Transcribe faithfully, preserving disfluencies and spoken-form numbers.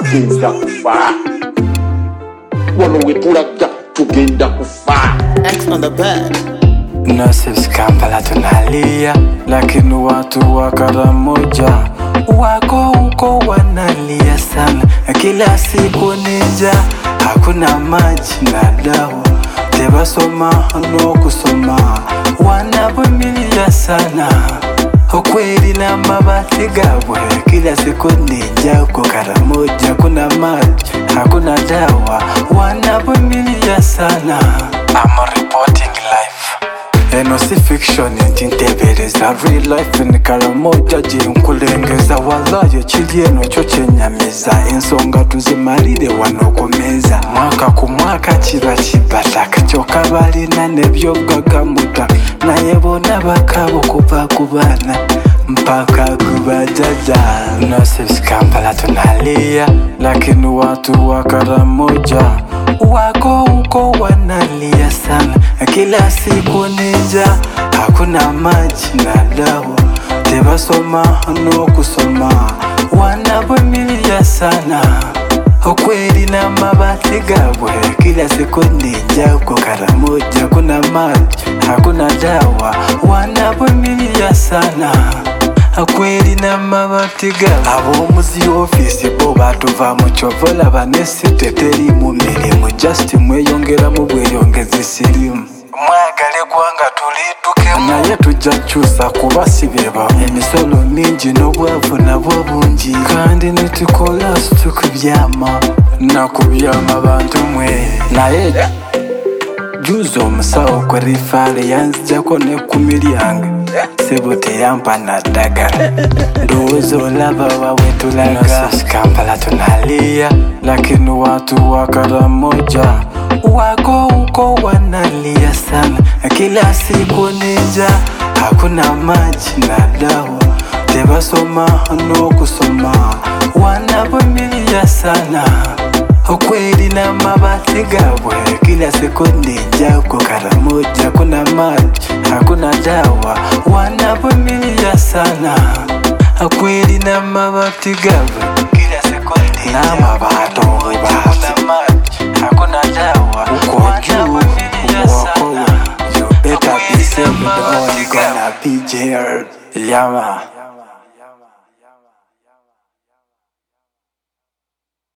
tugenda kufa. Wano wetulaga tugenda kufa. X on the bed. Nurses Kampala tunalia, lakini watu wa Karamoja wako huko wanalia sana. Kila siku nija, hakuna maji na dawa, tebasoma no kusoma, wanavumilia sana. Ukweli na mabati gabwe, kila siku nija huko Karamoja, hakuna maji, hakuna dawa, wanavumilia sana. I'm reporting life. Eno si fiction ntintebereza real life in Karamoja jinkulengeza wallahi chilieno choche nyamiza ensonga tuzimalire wanokomeza mwaka ku mwaka kiba kibataka kyokka balina nebyobwagamuta naye bona bakabo kuva ku bana mpaka kubajaja. Nurses Kampala tunalia, lakini watu wa Karamoja wako huko wanalia sana. Kila siku nija, hakuna maji na dawa, tebasoma no kusoma, wanavumilia sana. Ukweli na mabati gabwe, kila siku nija huko Karamoja, hakuna maji, hakuna dawa, wanavumilia sana. Ukweli na mabati gabwe, abo muzi ofisi bo batuva mu chovola banesi teteri mu mirimo, just mweyongera mu bweyongezi sirimu. Mwagale gwanga tulidukemu naye tujja kyusa kubasibeba emisolo mingi n'obwavu nabwo bungi, kandi nitukola tukubyama nakubyama bantu mwe. Naye juzo omusawo kwe rifale yanzijako n'ekkumi lyange sebo teyampa naddagala, ndowooza olaba wawe tulaga. Nurses Kampala tunalia, lakini watu wa Karamoja wako huko wanalia sana. Kila siku nija, hakuna maji na dawa, tebasoma no kusoma, wanavumilia sana. Ukweli na mabati gabwe, kila siku nija huko Karamoja, hakuna maji, hakuna dawa, wanavumilia sana. Ukweli na mabati gabwe, kila siku nija na mabato hakuna maji, hakuna dawa, wanavumilia sana. You better be safe, or you gonna be jailed. Llama.